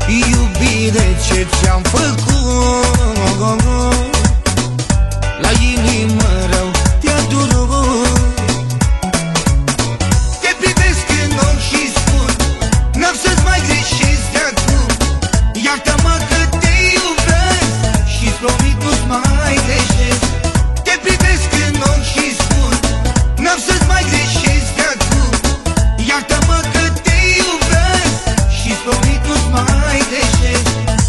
Iubire, ce ți-am făcut, la inimă rău te-a durut. Te privesc în ochi și spun, n-am să-ți mai greșesc de acum. Iartă-mă că te iubesc și-ți promit nu-ți mai greșesc. Te privesc în ochi și spun, n-am să-ți mai greșesc de acum. Iartă-mă că te iubesc și-ți promit nu-ți mai greșesc.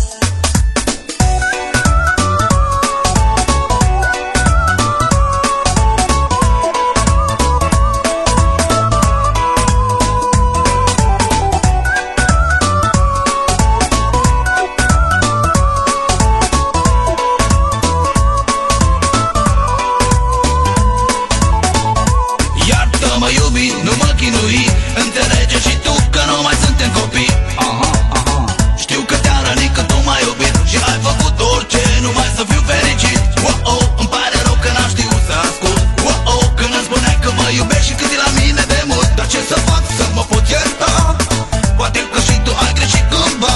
Mă iubi, nu mă chinui, înțelege și tu că nu mai suntem copii. Știu că te-am rănit, că tu m-ai iubit și ai făcut orice, numai să fiu fericit. Îmi pare rău că n-am știut să ascult. Când îmi spuneai că mă iubești și că zi la mine de mult. Dar ce să fac, să mă pot ierta? Poate că și tu ai greșit cândva.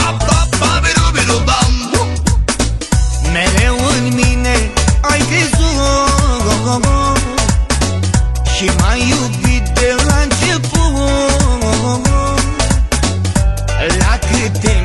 Mereu în mine ai crezut și m-ai iubit de la început. La câte